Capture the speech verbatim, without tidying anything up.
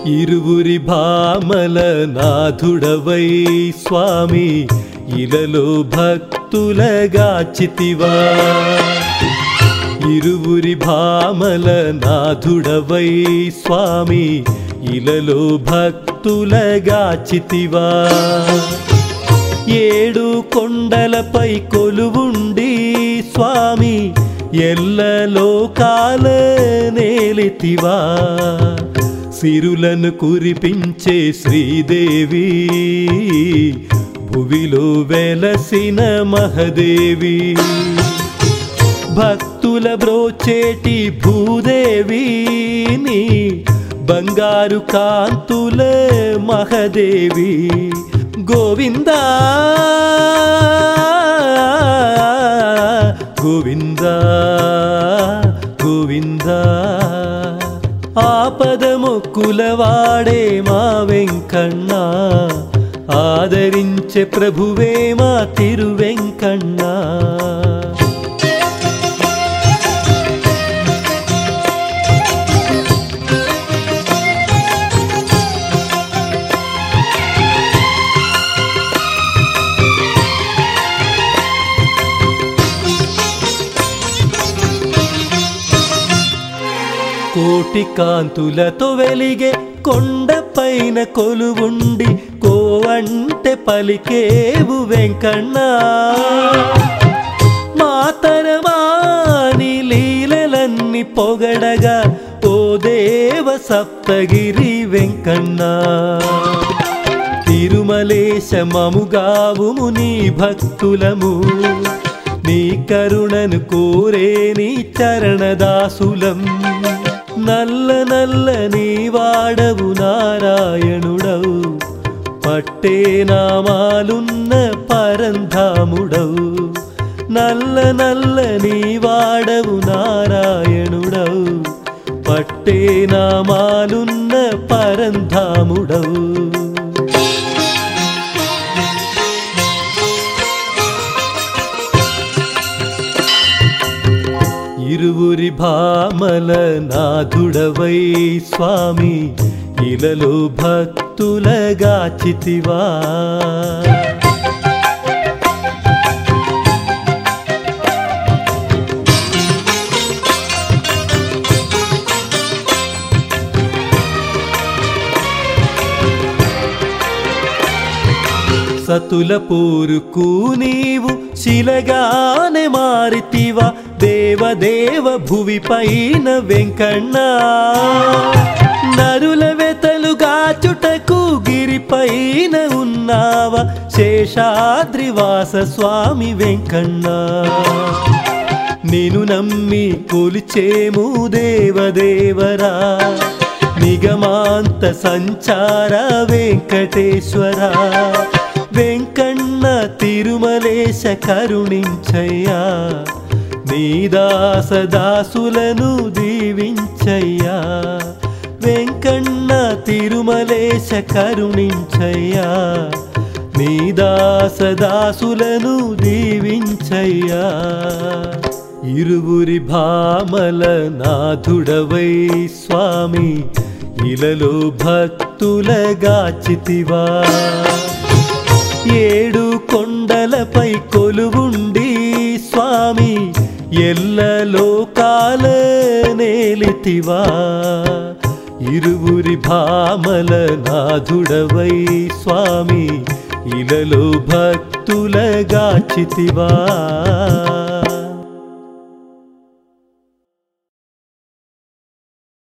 ఇరువురి భామల నాథుడవై స్వామి ఇలలో భక్తులగాచితివా ఇరువురి భామల నాథుడవై స్వామి ఇలలో భక్తులగాచితివా ఏడు కొండలపై కొలువుండి స్వామి ఎల్లలోకాల నేలితివా సిరులను కురిపించే శ్రీదేవి భువిలో వెలసిన మహదేవి భక్తుల బ్రోచేటి భూదేవి నీ బంగారు కాంతుల మహదేవి గోవిందా గోవిందా గోవిందా ఆపద మొక్కులవాడే మా వెంకన్న ఆదరించే ప్రభువే మా తిరువెంకన్న కోటి కాంతులతో వెలిగే కొండపైన కొలువుండి కోవంటే పలికేవు వెంకన్న మాతరమాని లీలలన్నీ పొగడగా ఓ దేవ సప్తగిరి వెంకన్న తిరుమలేశ మముగావుము నీ భక్తులము నీ కరుణను కోరే నీ చరణదాసులం నల్ల నల్ల నీ వాడవు నారాయణుడవు పట్టే నామాలున్న పరంధాముడవు నల్ల నల్ల నీ వాడవు నారాయణుడవు పట్టే నామాలున్న పరంధాముడవు ఇరువురి భామల నాథుడవై స్వామి ఇలలో భక్తులగాచితివా సతుల పోరుకు నీవు శిలగానే మారితివా దేవదేవ భువి పైన వెంకన్న నరుల వెతలుగాచుటకు గిరిపైన ఉన్నావా శేషాద్రివాస స్వామి వెంకన్న నిన్ను నమ్మి కొలిచేము దేవదేవరా నిగమాంత సంచార వెంకటేశ్వరా వెంకన్న తిరుమలేశ కరుణించయ్యా నీ దాసదాసులను దీవించయ్యా వెంకన్న తిరుమలేశ కరుణించయ్యా నీ దాసదాసులను దీవించయ్యా ఇరువురి భామల నాథుడవై స్వామి ఇలలో భక్తులగాచితివా ఏడు కొండలపై కొలువుండి స్వామి ఎల్లలోకాల నేలితివా ఇరువురి భామల నాథుడవై స్వామి ఇలలో భక్తులగాచితివా